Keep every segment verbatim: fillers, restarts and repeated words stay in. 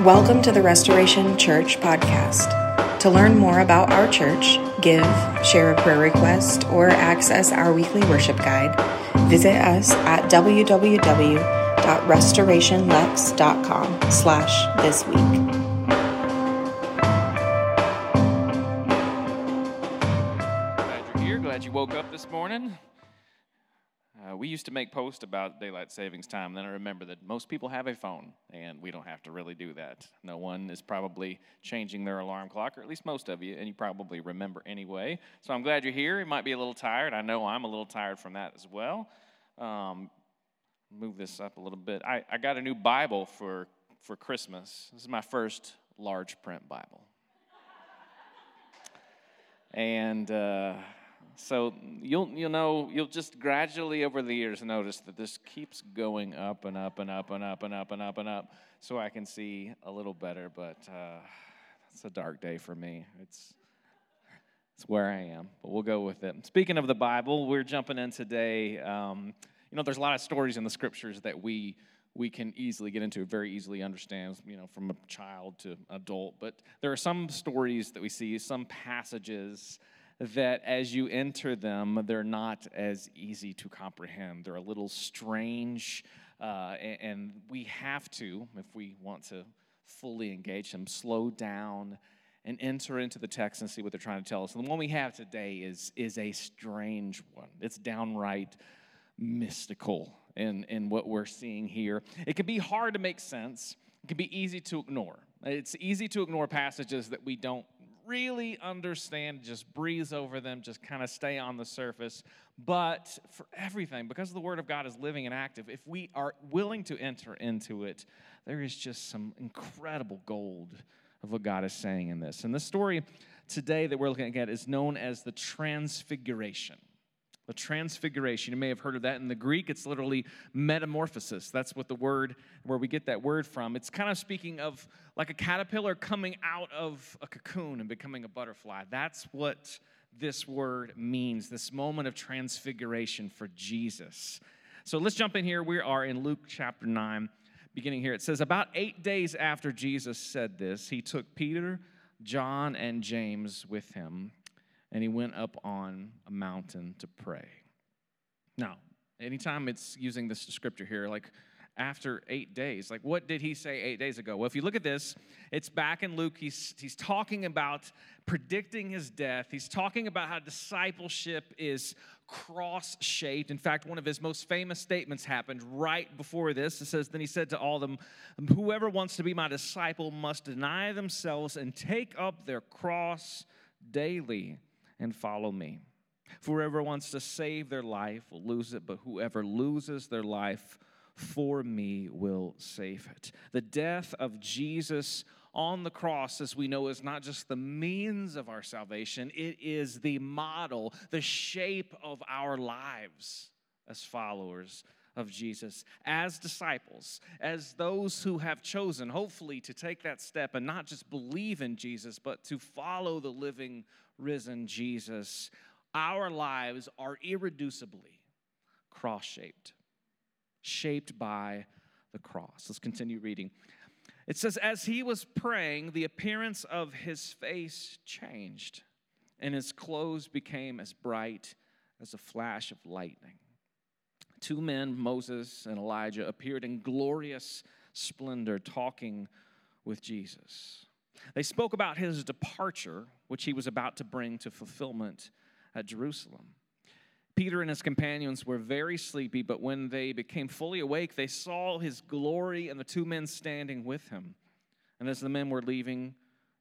Welcome to the Restoration Church podcast. To learn more about our church, give, share a prayer request, or access our weekly worship guide, visit us at w w w dot restoration lex dot com slash this week. Glad you're here. Glad you woke up this morning. Uh, we used to make posts about daylight savings time. Then I remember that most people have a phone, and we don't have to really do that. No one is probably changing their alarm clock, or at least most of you, and you probably remember anyway. So I'm glad you're here. You might be a little tired. I know I'm a little tired from that as well. Um, move this up a little bit. I, I got a new Bible for, for Christmas. This is my first large print Bible. And... Uh, So you'll you'll know you'll just gradually over the years notice that this keeps going up and up and up and up and up and up and up, so I can see a little better. But uh, it's a dark day for me. It's it's where I am, but we'll go with it. Speaking of the Bible, we're jumping in today. Um, you know, there's a lot of stories in the Scriptures that we we can easily get into, very easily understand. You know, from a child to adult. But there are some stories that we see, some passages that as you enter them, they're not as easy to comprehend. They're a little strange, uh, and, and we have to, if we want to fully engage them, slow down and enter into the text and see what they're trying to tell us. And the one we have today is, is a strange one. It's downright mystical in, in what we're seeing here. It can be hard to make sense. It can be easy to ignore. It's easy to ignore passages that we don't really understand, just breeze over them, just kind of stay on the surface. But for everything, because the Word of God is living and active, if we are willing to enter into it, there is just some incredible gold of what God is saying in this. And the story today that we're looking at is known as the Transfiguration. The Transfiguration. You may have heard of that. In the Greek, it's literally metamorphosis. That's what the word, where we get that word from. It's kind of speaking of like a caterpillar coming out of a cocoon and becoming a butterfly. That's what this word means, this moment of transfiguration for Jesus. So let's jump in here. We are in Luke chapter nine, beginning here. It says, about eight days after Jesus said this, he took Peter, John, and James with him, and he went up on a mountain to pray. Now, anytime it's using this scripture here, like after eight days, like what did he say eight days ago? Well, if you look at this, it's back in Luke. He's, he's talking about predicting his death. He's talking about how discipleship is cross-shaped. In fact, one of his most famous statements happened right before this. It says, then he said to all of them, whoever wants to be my disciple must deny themselves and take up their cross daily and follow me. For whoever wants to save their life will lose it, but whoever loses their life for me will save it. The death of Jesus on the cross, as we know, is not just the means of our salvation. It is the model, the shape of our lives as followers of Jesus, as disciples, as those who have chosen, hopefully, to take that step and not just believe in Jesus, but to follow the living, risen Jesus. Our lives are irreducibly cross-shaped, shaped by the cross. Let's continue reading. It says, as he was praying, the appearance of his face changed, and his clothes became as bright as a flash of lightning. Two men, Moses and Elijah, appeared in glorious splendor, talking with Jesus. They spoke about his departure, which he was about to bring to fulfillment at Jerusalem. Peter and his companions were very sleepy, but when they became fully awake, they saw his glory and the two men standing with him. And as the men were leaving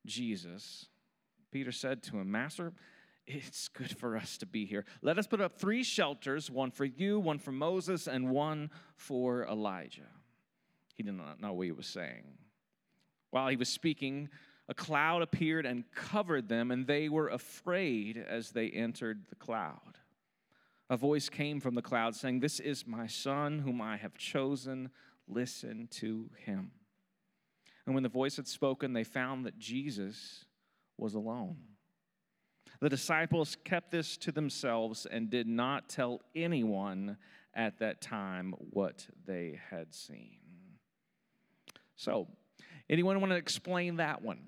Jesus, Peter said to him, Master, it's good for us to be here. Let us put up three shelters, one for you, one for Moses, and one for Elijah. He did not know what he was saying. While he was speaking, a cloud appeared and covered them, and they were afraid as they entered the cloud. A voice came from the cloud saying, this is my son whom I have chosen. Listen to him. And when the voice had spoken, they found that Jesus was alone. The disciples kept this to themselves and did not tell anyone at that time what they had seen. So, Anyone want to explain that one?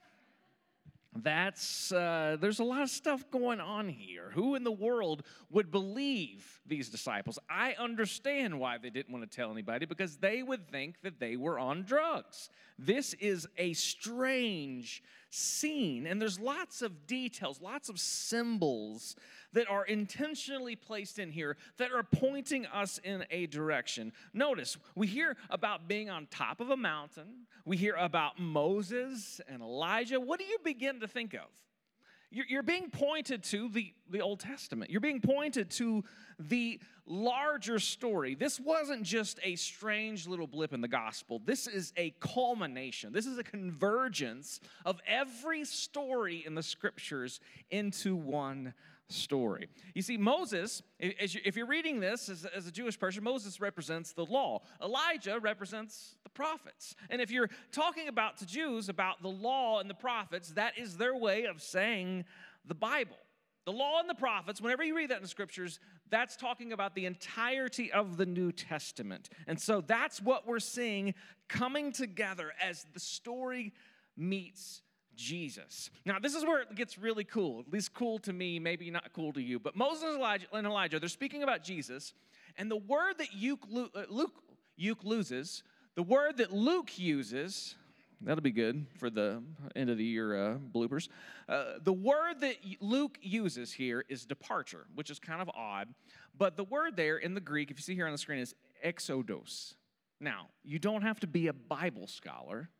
That's, uh, there's a lot of stuff going on here. Who in the world would believe these disciples? I understand why they didn't want to tell anybody, because they would think that they were on drugs. This is a strange scene, and there's lots of details, lots of symbols that are intentionally placed in here that are pointing us in a direction. Notice, we hear about being on top of a mountain. We hear about Moses and Elijah. What do you begin to think of? You're, you're being pointed to the, the Old Testament. You're being pointed to the larger story. This wasn't just a strange little blip in the gospel. This is a culmination. This is a convergence of every story in the scriptures into one story. You see, Moses, if you're reading this as, as a Jewish person, Moses represents the law. Elijah represents the prophets. And if you're talking about to Jews about the law and the prophets, that is their way of saying the Bible. The law and the prophets, whenever you read that in the scriptures, that's talking about the entirety of the New Testament. And so that's what we're seeing coming together as the story meets Jesus. Now, this is where it gets really cool, at least cool to me, maybe not cool to you. But Moses and Elijah, and Elijah they're speaking about Jesus, and the word that Luke, Luke, Luke loses, the word that Luke uses, that'll be good for the end of the year uh, bloopers. Uh, the word that Luke uses here is departure, which is kind of odd. But the word there in the Greek, if you see here on the screen, is exodos. Now, you don't have to be a Bible scholar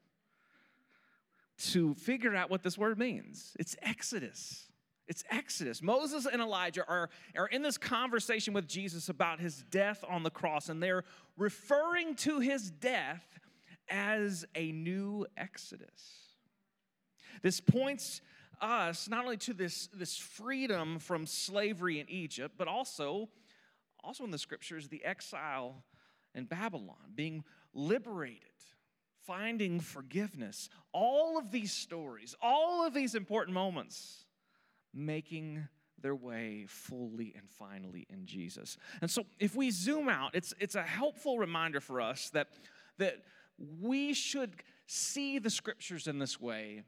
to figure out what this word means. It's Exodus. It's Exodus. Moses and Elijah are, are in this conversation with Jesus about his death on the cross, and they're referring to his death as a new Exodus. This points us not only to this, this freedom from slavery in Egypt, but also, also in the scriptures, the exile in Babylon, being liberated, finding forgiveness. All of these stories, all of these important moments, making their way fully and finally in Jesus. And so if we zoom out, it's, it's a helpful reminder for us that, that we should see the scriptures in this way.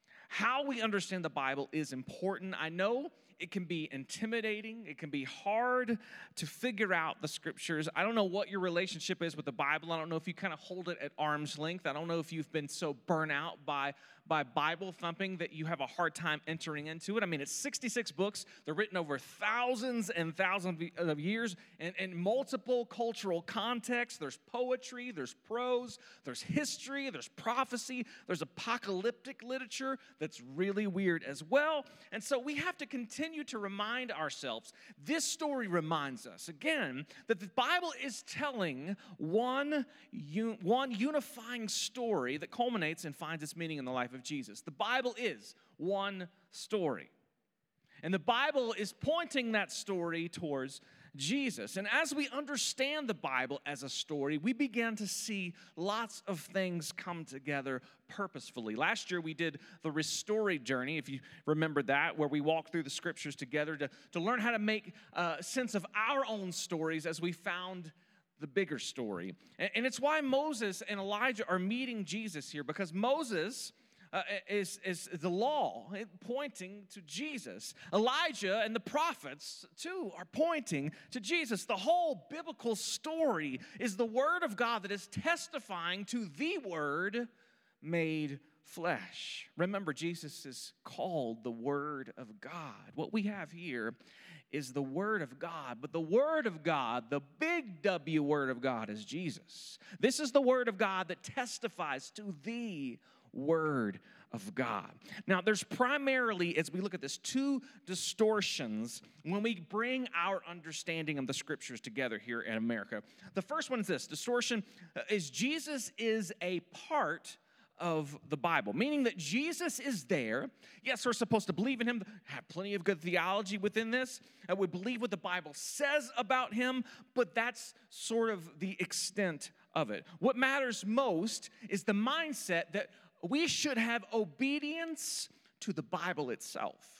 How we understand the Bible is important. I know it can be intimidating. It can be hard to figure out the scriptures. I don't know what your relationship is with the Bible. I don't know if you kind of hold it at arm's length. I don't know if you've been so burnt out by, by Bible thumping that you have a hard time entering into it. I mean, it's sixty-six books. They're written over thousands and thousands of years in, in multiple cultural contexts. There's poetry, there's prose, there's history, there's prophecy, there's apocalyptic literature that's really weird as well. And so we have to continue to remind ourselves, this story reminds us, again, that the Bible is telling one, un- one unifying story that culminates and finds its meaning in the life of Jesus. The Bible is one story. And the Bible is pointing that story towards Jesus. And as we understand the Bible as a story, we begin to see lots of things come together purposefully. Last year we did the Restory Journey, if you remember that, where we walked through the scriptures together to, to learn how to make uh, sense of our own stories as we found the bigger story. And, and it's why Moses and Elijah are meeting Jesus here, because Moses Uh, is, is the law pointing to Jesus. Elijah and the prophets, too, are pointing to Jesus. The whole biblical story is the Word of God that is testifying to the Word made flesh. Remember, Jesus is called the Word of God. What we have here is the Word of God, but the Word of God, the big W Word of God, is Jesus. This is the Word of God that testifies to the Word of God. Now, there's primarily, as we look at this, two distortions when we bring our understanding of the scriptures together here in America. The first one is this. Distortion is Jesus is a part of the Bible, meaning that Jesus is there. Yes, we're supposed to believe in him, have plenty of good theology within this, and we believe what the Bible says about him, but that's sort of the extent of it. What matters most is the mindset that we should have obedience to the Bible itself.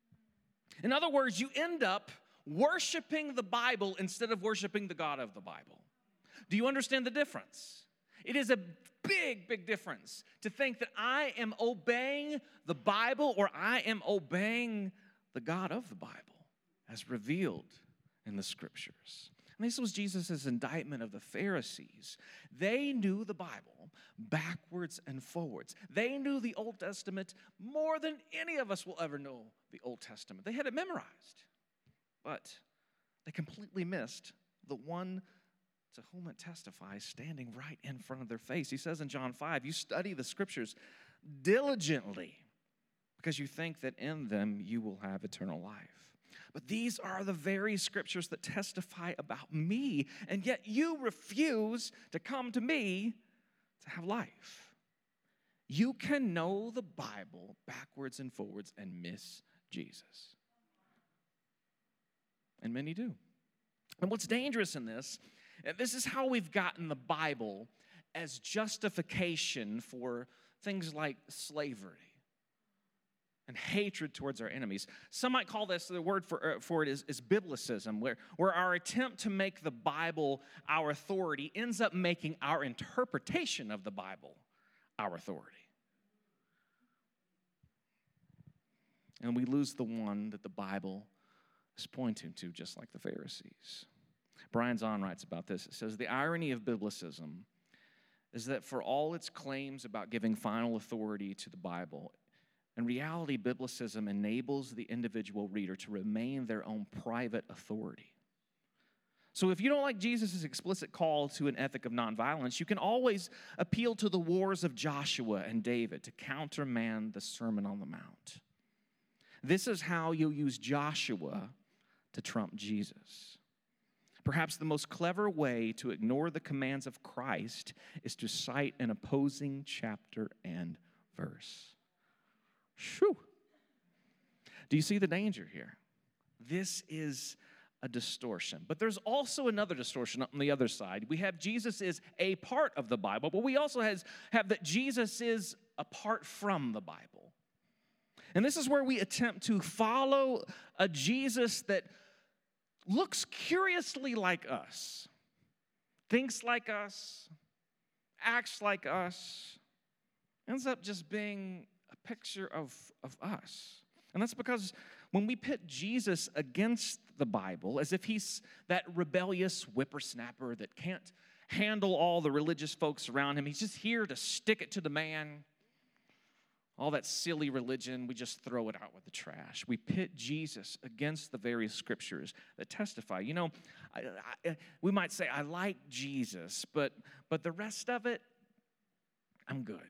In other words, you end up worshiping the Bible instead of worshiping the God of the Bible. Do you understand the difference? It is a big, big difference to think that I am obeying the Bible or I am obeying the God of the Bible as revealed in the Scriptures. And this was Jesus' indictment of the Pharisees. They knew the Bible backwards and forwards. They knew the Old Testament more than any of us will ever know the Old Testament. They had it memorized, but they completely missed the one to whom it testifies standing right in front of their face. He says in John five, you study the Scriptures diligently because you think that in them you will have eternal life. But these are the very Scriptures that testify about me, and yet you refuse to come to me to have life. You can know the Bible backwards and forwards and miss Jesus. And many do. And what's dangerous in this, and this is how we've gotten the Bible as justification for things like slavery and hatred towards our enemies. Some might call this, the word for, uh, for it is, is biblicism, where, where our attempt to make the Bible our authority ends up making our interpretation of the Bible our authority. And we lose the one that the Bible is pointing to, just like the Pharisees. Brian Zahn writes about this. It says, the irony of biblicism is that for all its claims about giving final authority to the Bible, in reality, biblicism enables the individual reader to remain their own private authority. So if you don't like Jesus' explicit call to an ethic of nonviolence, you can always appeal to the wars of Joshua and David to countermand the Sermon on the Mount. This is how you'll use Joshua to trump Jesus. Perhaps the most clever way to ignore the commands of Christ is to cite an opposing chapter and verse. Shoo! Do you see the danger here? This is a distortion. But there's also another distortion on the other side. We have Jesus is a part of the Bible, but we also has, have that Jesus is apart from the Bible. And this is where we attempt to follow a Jesus that looks curiously like us, thinks like us, acts like us, ends up just being a picture of, of us. And that's because when we pit Jesus against the Bible, as if he's that rebellious whippersnapper that can't handle all the religious folks around him, he's just here to stick it to the man. All that silly religion, we just throw it out with the trash. We pit Jesus against the various scriptures that testify. You know, I, I, we might say, I like Jesus, but, but the rest of it, I'm good.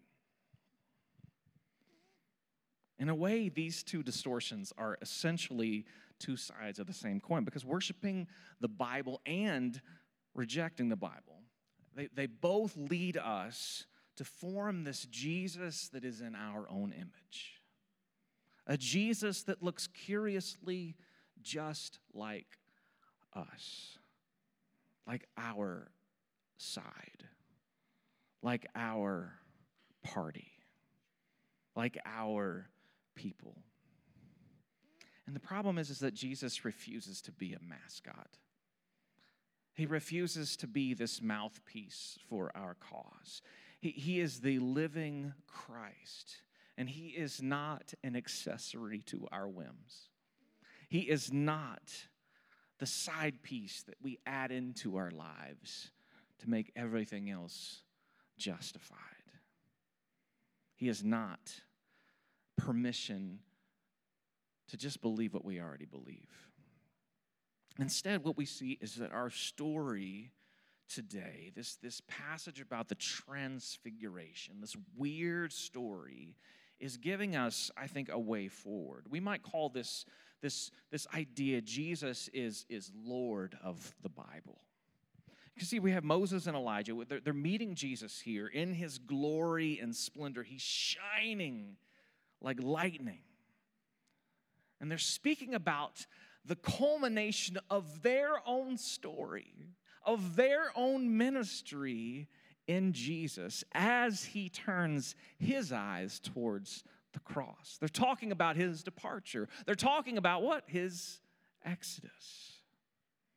In a way, these two distortions are essentially two sides of the same coin, because worshiping the Bible and rejecting the Bible, they, they both lead us to form this Jesus that is in our own image. A Jesus that looks curiously just like us, like our side, like our party, like our people. And the problem is, is that Jesus refuses to be a mascot. He refuses to be this mouthpiece for our cause. He, he is the living Christ, and he is not an accessory to our whims. He is not the side piece that we add into our lives to make everything else justified. He is not permission to just believe what we already believe. Instead, what we see is that our story today, this, this passage about the transfiguration, this weird story, is giving us, I think, a way forward. We might call this, this, this idea Jesus is, is Lord of the Bible. You see, we have Moses and Elijah. They're, they're meeting Jesus here in his glory and splendor. He's shining like lightning. And they're speaking about the culmination of their own story, of their own ministry in Jesus as he turns his eyes towards the cross. They're talking about his departure. They're talking about what? His exodus.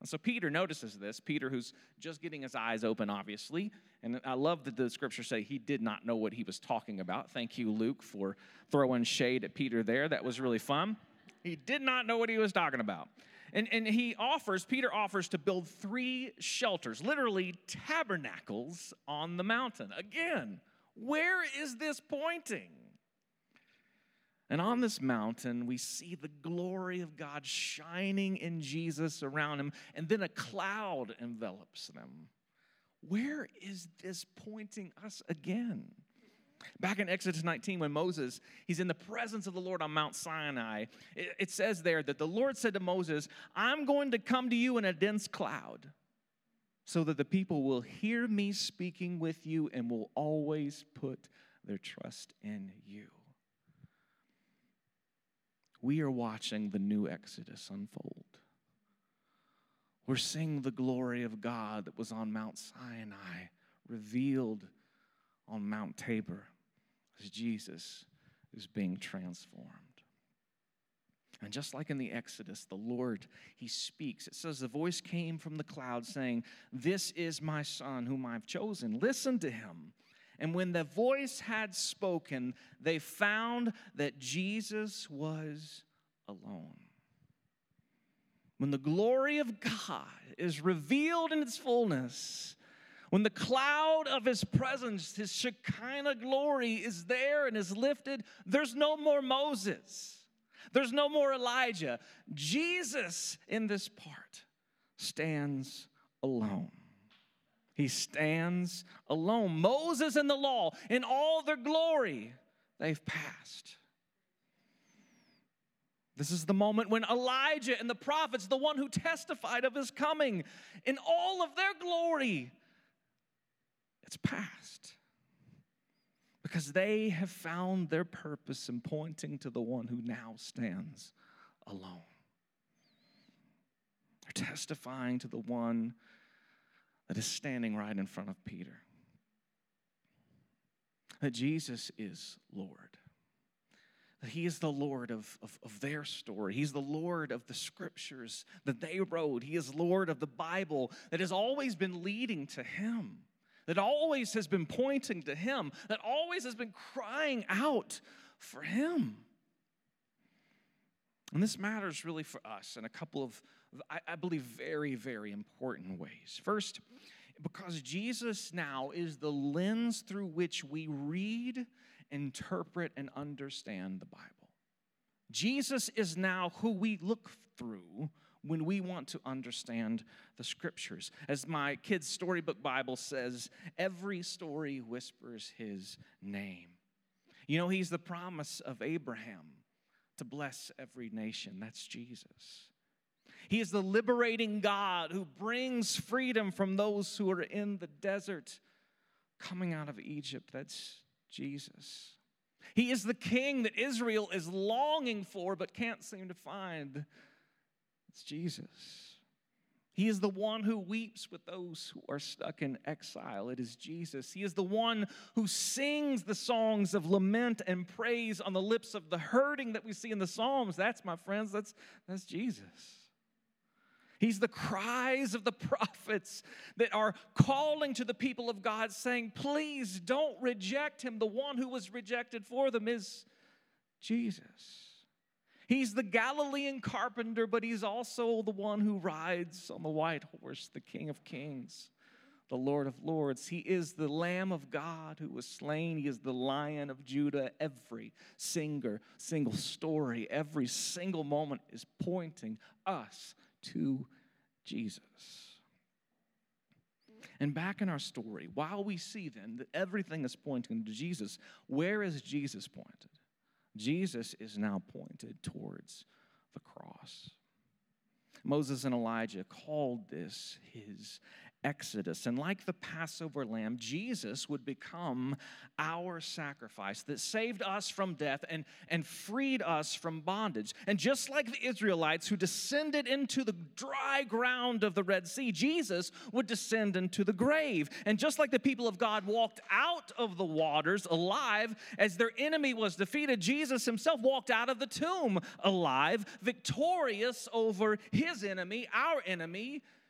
And so Peter notices this. Peter, who's just getting his eyes open, obviously. And I love that the scriptures say he did not know what he was talking about. Thank you, Luke, for throwing shade at Peter there. That was really fun. He did not know what he was talking about. And, and he offers, Peter offers to build three shelters, literally tabernacles on the mountain. Again, where is this pointing? And on this mountain, we see the glory of God shining in Jesus around him, and then a cloud envelops them. Where is this pointing us again? Back in Exodus nineteen, when Moses, he's in the presence of the Lord on Mount Sinai, it, it says there that the Lord said to Moses, I'm going to come to you in a dense cloud so that the people will hear me speaking with you and will always put their trust in you. We are watching the new Exodus unfold. We're seeing the glory of God that was on Mount Sinai revealed on Mount Tabor as Jesus is being transformed. And just like in the Exodus, the Lord, he speaks. It says, the voice came from the cloud saying, this is my son whom I've chosen. Listen to him. And when the voice had spoken, they found that Jesus was alone. When the glory of God is revealed in its fullness, when the cloud of his presence, his Shekinah glory is there and is lifted, there's no more Moses. There's no more Elijah. Jesus in this part stands alone. He stands alone. Moses and the law, in all their glory, they've passed. This is the moment when Elijah and the prophets, the one who testified of his coming, in all of their glory, it's past. Because they have found their purpose in pointing to the one who now stands alone. They're testifying to the one that is standing right in front of Peter. That Jesus is Lord. That he is the Lord of, of, of their story. He's the Lord of the scriptures that they wrote. He is Lord of the Bible that has always been leading to him. That always has been pointing to him. That always has been crying out for him. And this matters really for us in a couple of, I, I believe, very, very important ways. First, because Jesus now is the lens through which we read, interpret, and understand the Bible. Jesus is now who we look through when we want to understand the scriptures. As my kids' storybook Bible says, every story whispers his name. You know, he's the promise of Abraham to bless every nation. That's Jesus. He is the liberating God who brings freedom from those who are in the desert coming out of Egypt. That's Jesus. He is the king that Israel is longing for but can't seem to find. It's Jesus. He is the one who weeps with those who are stuck in exile. It is Jesus. He is the one who sings the songs of lament and praise on the lips of the hurting that we see in the Psalms. That's, my friends, that's, that's Jesus. He's the cries of the prophets that are calling to the people of God saying, please don't reject him. The one who was rejected for them is Jesus. He's the Galilean carpenter, but he's also the one who rides on the white horse, the King of Kings, the Lord of Lords. He is the Lamb of God who was slain. He is the Lion of Judah. Every single, single story, every single moment is pointing us to Jesus. And back in our story, while we see then that everything is pointing to Jesus, where is Jesus pointed? Jesus is now pointed towards the cross. Moses and Elijah called this his Exodus. And like the Passover lamb, Jesus would become our sacrifice that saved us from death and, and freed us from bondage. And just like the Israelites who descended into the dry ground of the Red Sea, Jesus would descend into the grave. And just like the people of God walked out of the waters alive as their enemy was defeated, Jesus himself walked out of the tomb alive, victorious over his enemy, our enemy,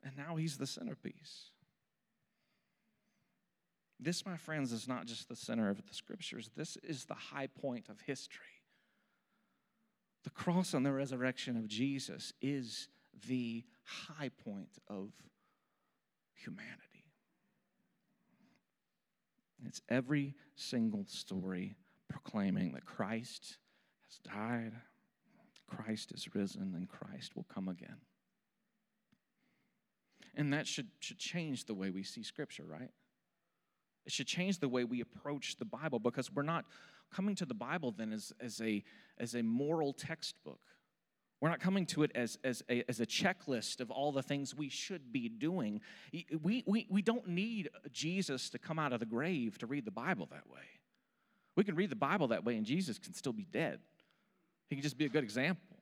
And now he's the centerpiece. This, my friends, is not just the center of the Scriptures. This is the high point of history. The cross and the resurrection of Jesus is the high point of humanity. It's every single story proclaiming that Christ has died, Christ is risen, and Christ will come again. And that should, should change the way we see Scripture, right? It should change the way we approach the Bible, because we're not coming to the Bible then as, as, a, as a moral textbook. We're not coming to it as, as, a, as a checklist of all the things we should be doing. We, we, we don't need Jesus to come out of the grave to read the Bible that way. We can read the Bible that way and Jesus can still be dead. He can just be a good example.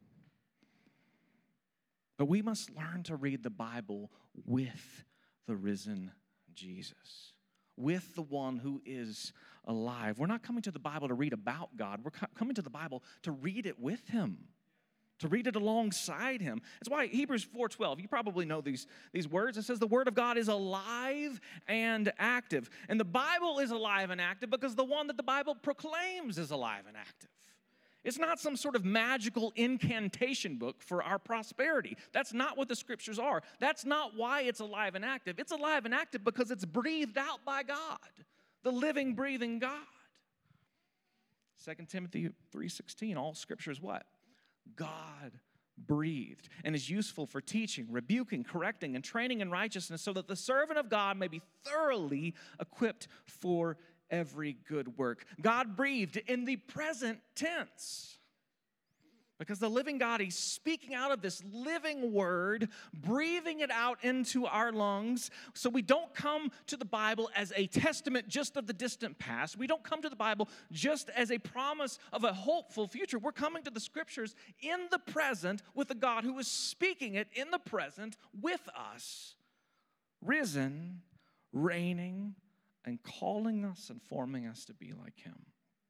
But we must learn to read the Bible with the risen Jesus, with the one who is alive. We're not coming to the Bible to read about God. We're co- coming to the Bible to read it with him, to read it alongside him. That's why Hebrews four twelve, you probably know these, these words. It says the word of God is alive and active. And the Bible is alive and active because the one that the Bible proclaims is alive and active. It's not some sort of magical incantation book for our prosperity. That's not what the Scriptures are. That's not why it's alive and active. It's alive and active because it's breathed out by God, the living, breathing God. Second Timothy three sixteen, all Scripture is what? God breathed, and is useful for teaching, rebuking, correcting, and training in righteousness, so that the servant of God may be thoroughly equipped for every good work. God breathed in the present tense, because the living God, he's speaking out of this living word, breathing it out into our lungs. So we don't come to the Bible as a testament just of the distant past. We don't come to the Bible just as a promise of a hopeful future. We're coming to the Scriptures in the present with a God who is speaking it in the present with us, risen, reigning, and calling us and forming us to be like him.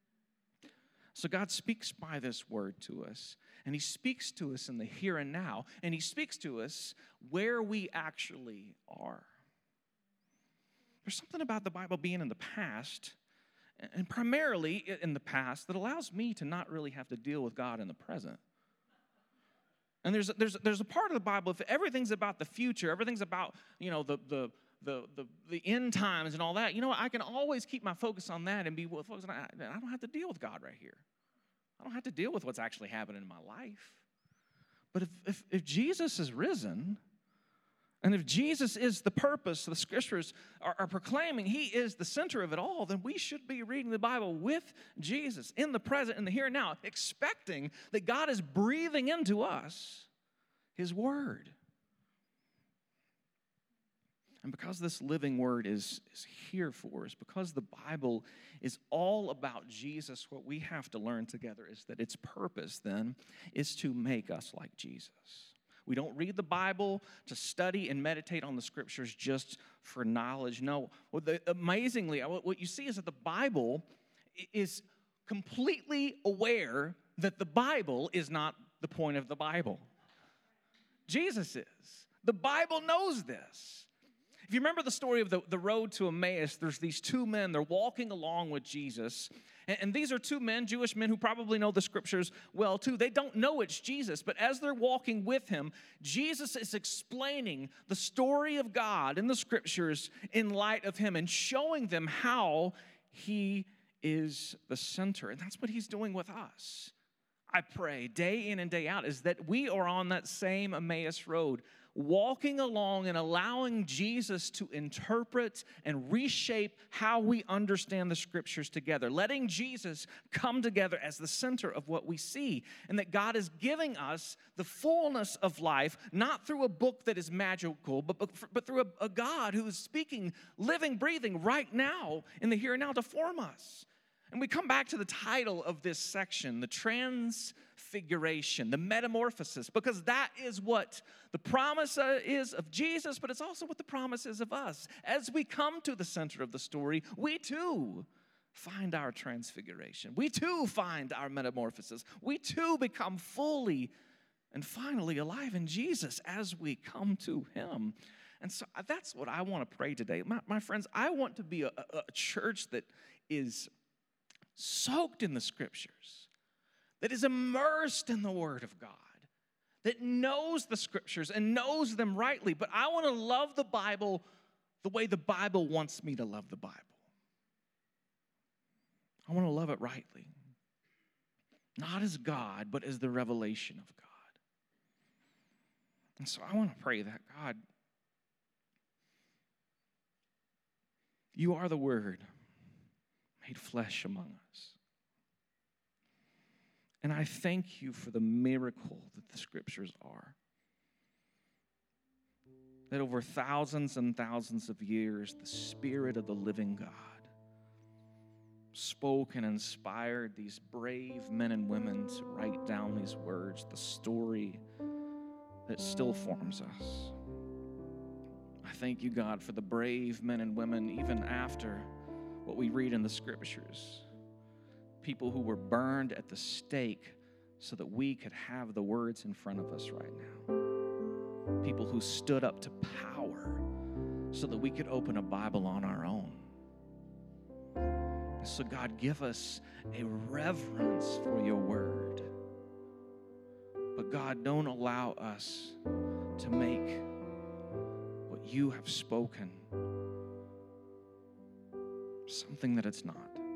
So God speaks by this word to us, and he speaks to us in the here and now, and he speaks to us where we actually are. There's something about the Bible being in the past, and primarily in the past, that allows me to not really have to deal with God in the present. And there's, there's, there's a part of the Bible, if everything's about the future, everything's about, you know, the, the, the, the, the end times and all that, you know, I can always keep my focus on that and be focused on, I don't have to deal with God right here. I don't have to deal with what's actually happening in my life. But if, if, if Jesus is risen, and if Jesus is the purpose the Scriptures are, are proclaiming, he is the center of it all, then we should be reading the Bible with Jesus in the present, in the here and now, expecting that God is breathing into us his word. And because this living word is, is here for us, because the Bible is all about Jesus, what we have to learn together is that its purpose then is to make us like Jesus. We don't read the Bible to study and meditate on the Scriptures just for knowledge. No, well, the, amazingly, what you see is that the Bible is completely aware that the Bible is not the point of the Bible. Jesus is. The Bible knows this. If you remember the story of the, the road to Emmaus, there's these two men, they're walking along with Jesus. And, and these are two men, Jewish men, who probably know the Scriptures well too. They don't know it's Jesus, but as they're walking with him, Jesus is explaining the story of God in the Scriptures in light of him and showing them how he is the center. And that's what he's doing with us. I pray day in and day out is that we are on that same Emmaus road, walking along and allowing Jesus to interpret and reshape how we understand the Scriptures together, letting Jesus come together as the center of what we see, and that God is giving us the fullness of life, not through a book that is magical, but, but, but through a, a God who is speaking, living, breathing right now in the here and now to form us. And we come back to the title of this section, the transfiguration, the metamorphosis, because that is what the promise is of Jesus, but it's also what the promise is of us. As we come to the center of the story, we too find our transfiguration. We too find our metamorphosis. We too become fully and finally alive in Jesus as we come to him. And so that's what I want to pray today. My, my friends, I want to be a, a, a church that is soaked in the Scriptures, that is immersed in the Word of God, that knows the Scriptures and knows them rightly. But I want to love the Bible the way the Bible wants me to love the Bible. I want to love it rightly. Not as God, but as the revelation of God. And so I want to pray that, God, you are the Word made flesh among us. And I thank you for the miracle that the Scriptures are. That over thousands and thousands of years, the Spirit of the living God spoke and inspired these brave men and women to write down these words, the story that still forms us. I thank you, God, for the brave men and women, even after what we read in the Scriptures. People who were burned at the stake so that we could have the words in front of us right now. People who stood up to power so that we could open a Bible on our own. So God, give us a reverence for your word. But God, don't allow us to make what you have spoken something that it's not.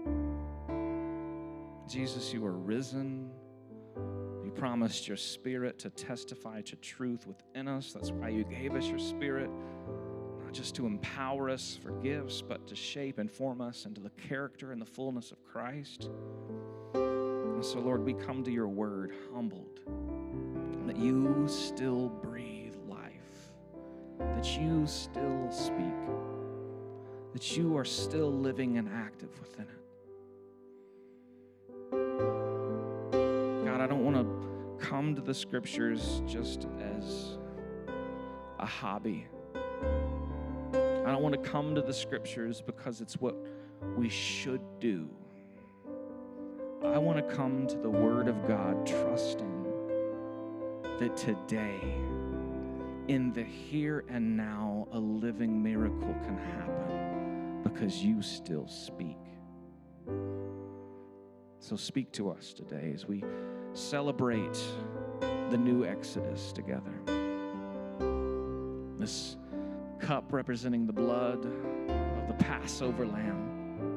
Jesus, you are risen. You promised your Spirit to testify to truth within us. That's why you gave us your Spirit, not just to empower us for gifts, but to shape and form us into the character and the fullness of Christ. And so, Lord, we come to your word humbled, that you still breathe life, that you still speak, that you are still living and active within it. God, I don't want to come to the Scriptures just as a hobby. I don't want to come to the Scriptures because it's what we should do. I want to come to the Word of God trusting that today, in the here and now, a living miracle can happen because you still speak. So speak to us today as we celebrate the new Exodus together. This cup representing the blood of the Passover lamb.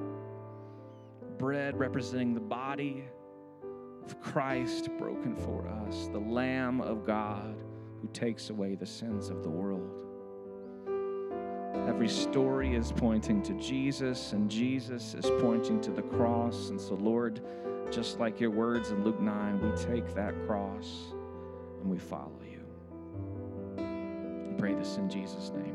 Bread representing the body of Christ broken for us. The Lamb of God who takes away the sins of the world. Every story is pointing to Jesus, and Jesus is pointing to the cross. And so, Lord, just like your words in Luke nine, we take that cross and we follow you. I pray this in Jesus' name.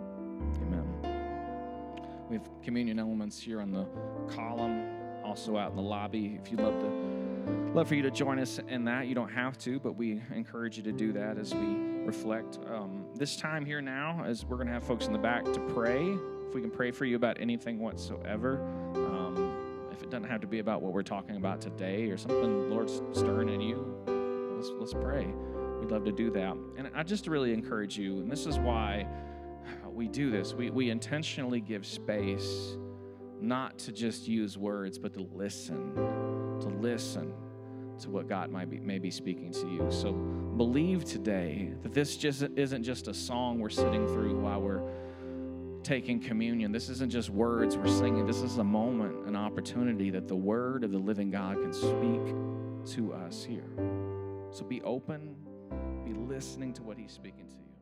Amen. We have communion elements here on the column, also out in the lobby. If you'd love to, love for you to join us in that. You don't have to, but we encourage you to do that as we reflect. Um, this time here now, as we're going to have folks in the back to pray. If we can pray for you about anything whatsoever. Um, if it doesn't have to be about what we're talking about today or something the Lord's stirring in you, let's, let's pray. We'd love to do that. And I just really encourage you, and this is why we do this. We, we intentionally give space not to just use words, but to listen, to listen to what God might be, may be speaking to you. So believe today that this just isn't just a song we're sitting through while we're taking communion. This isn't just words we're singing. This is a moment, an opportunity that the word of the living God can speak to us here. So be open, be listening to what he's speaking to you.